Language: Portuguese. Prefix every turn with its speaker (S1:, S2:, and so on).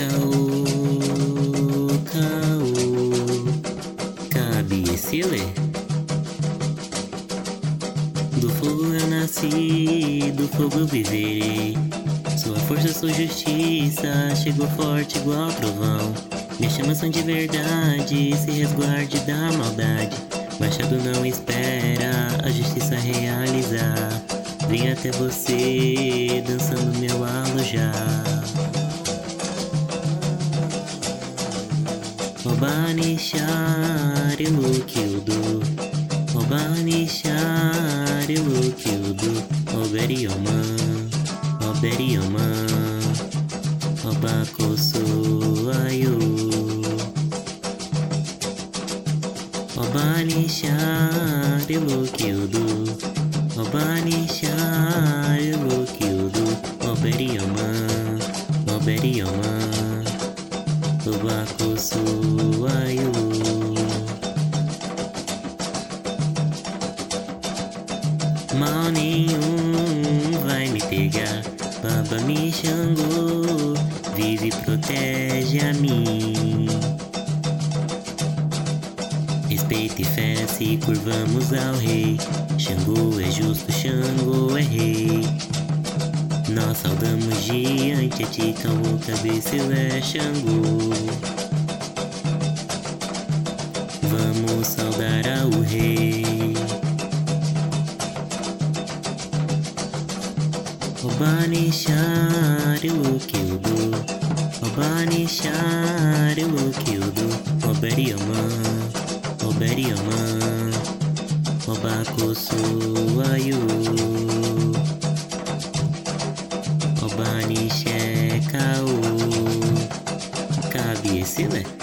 S1: caô, caô, cabe esse lê. Do fogo eu nasci, do fogo eu viverei. Sua força, sua justiça, chegou forte igual trovão. Minhas chamas são de verdade, se resguarde da maldade. Machado não espera a justiça realizar. Vim até você, dançando meu alojar. Obanishar Elukiudu, Obanishar Elukiudu, Oberioma, Oberioma, Obakoso Ayu. Obanishar Elukiudu, Obanishar Elukiudu, Oberioma, Oberioma, Obakoso Ayu. Mal nenhum vai me pegar, Baba me Xangô, vive e protege a mim. Respeito e fé se curvamos ao rei. Xangô é justo, Xangô é rei. Nós saudamos diante a ti, calmo, cabeceiro é Xangô. Vamos saudar ao rei. Obanishar Elukiudu, Obanishar Elukiudu, Oberioma, Oberioma, Obakoso Ayu. Obanishe caô, cabe esse lé.